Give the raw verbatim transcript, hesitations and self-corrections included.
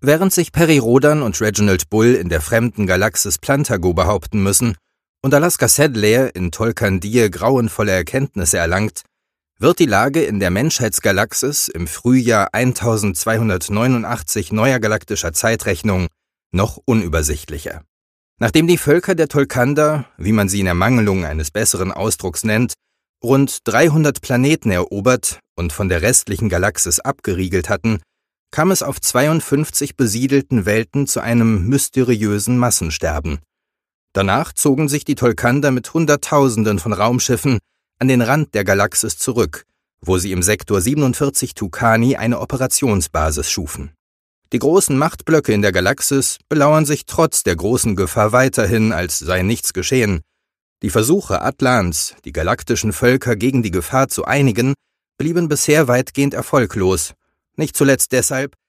Während sich Perry Rhodan und Reginald Bull in der fremden Galaxis Plantago behaupten müssen und Alaska Sedleir in Tolkandir grauenvolle Erkenntnisse erlangt, wird die Lage in der Menschheitsgalaxis im Frühjahr eintausendzweihundertneunundachtzig neuer galaktischer Zeitrechnung noch unübersichtlicher. Nachdem die Völker der Tolkander, wie man sie in Ermangelung eines besseren Ausdrucks nennt, rund dreihundert Planeten erobert und von der restlichen Galaxis abgeriegelt hatten, kam es auf zweiundfünfzig besiedelten Welten zu einem mysteriösen Massensterben. Danach zogen sich die Tolkander mit Hunderttausenden von Raumschiffen an den Rand der Galaxis zurück, wo sie im Sektor siebenundvierzig Tukani eine Operationsbasis schufen. Die großen Machtblöcke in der Galaxis belauern sich trotz der großen Gefahr weiterhin, als sei nichts geschehen. Die Versuche Atlans, die galaktischen Völker gegen die Gefahr zu einigen, blieben bisher weitgehend erfolglos. Nicht zuletzt deshalb,